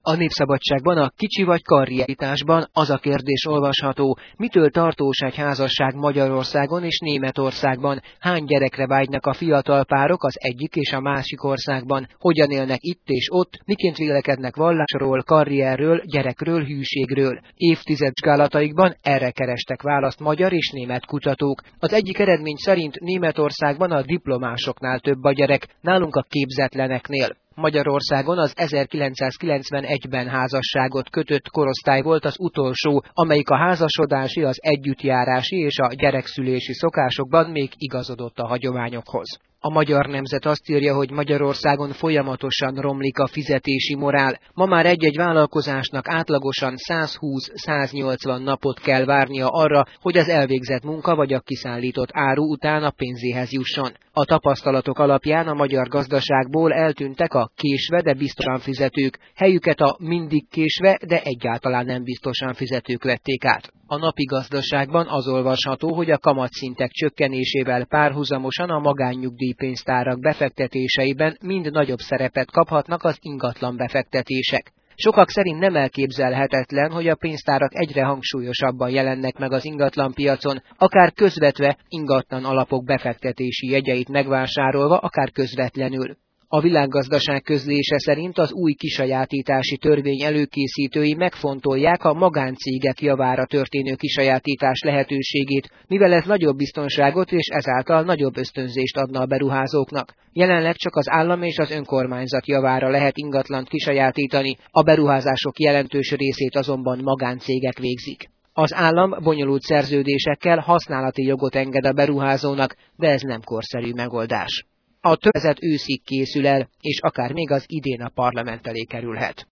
A Népszabadságban a kicsi vagy karrieritásban az a kérdés olvasható, mitől tartós egy házasság Magyarországon és Németországban, hány gyerekre vágynak a fiatal párok az egyik és a másik országban, hogyan élnek itt és ott, miként vélekednek vallásról, karrierről, gyerekről, hűségről. Évtizedvizsgálataikban erre kerestek választ magyar és német kutatók. Az egyik eredmény szerint Németországban a diplomásoknál több a gyerek, nálunk a képzetleneknél. Magyarországon az 1991-ben házasságot kötött korosztály volt az utolsó, amelyik a házasodási, az együttjárási és a gyerekszülési szokásokban még igazodott a hagyományokhoz. A Magyar Nemzet azt írja, hogy Magyarországon folyamatosan romlik a fizetési morál. Ma már egy-egy vállalkozásnak átlagosan 120-180 napot kell várnia arra, hogy az elvégzett munka vagy a kiszállított áru után a pénzéhez jusson. A tapasztalatok alapján a magyar gazdaságból eltűntek a késve, de biztosan fizetők, helyüket a mindig késve, de egyáltalán nem biztosan fizetők vették át. A napi gazdaságban az olvasható, hogy a kamatszintek csökkenésével párhuzamosan a magánnyugdíjpénztárak befektetéseiben mind nagyobb szerepet kaphatnak az ingatlan befektetések. Sokak szerint nem elképzelhetetlen, hogy a pénztárak egyre hangsúlyosabban jelennek meg az ingatlanpiacon, akár közvetve ingatlan alapok befektetési jegyeit megvásárolva, akár közvetlenül. A Világgazdaság közlése szerint az új kisajátítási törvény előkészítői megfontolják a magáncégek javára történő kisajátítás lehetőségét, mivel ez nagyobb biztonságot és ezáltal nagyobb ösztönzést adna a beruházóknak. Jelenleg csak az állam és az önkormányzat javára lehet ingatlant kisajátítani, a beruházások jelentős részét azonban magáncégek végzik. Az állam bonyolult szerződésekkel használati jogot enged a beruházónak, de ez nem korszerű megoldás. A tervezet őszig készül el, és akár még az idén a parlament elé kerülhet.